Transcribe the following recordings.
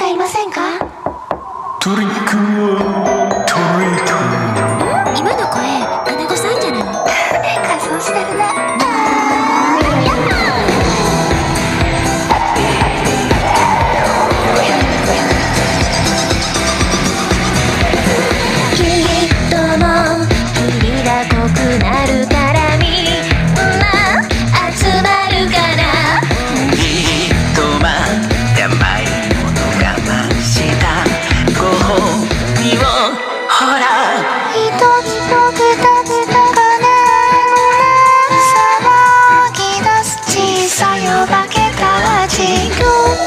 いませんか？ トリックはトリート。 今の声、金子さんじゃない？仮装してるね。きっとも霧が濃くなるからみんな集まるかな。 きっと甘いもの我慢したご褒美をほら。 一つ僕たちの鐘が騒ぎ出す小さいお化けたち。許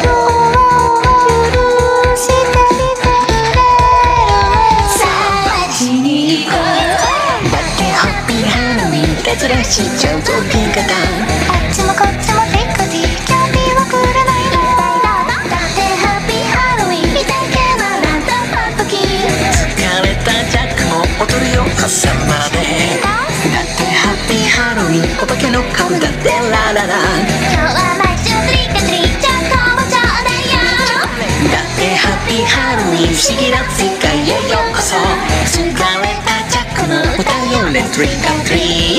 してみてくれる？さあ街に行こう。 だってハッピーハロウィンいたずらしちゃうぞピンカタン。 あっちもこっちもティックティキャンディーはくれないの？だってハッピーハロウィン見たいけなランタンパンプキン。 疲れたジャックも踊るよ朝まで。だってハッピーハロウィンお化けの顔だってラララ。 今日は毎週トリックトリートちゃんともちょうだいよ。 だってハッピーハロウィン不思議な世界へようこそ。疲れたジャックも歌うよねトリックトリート。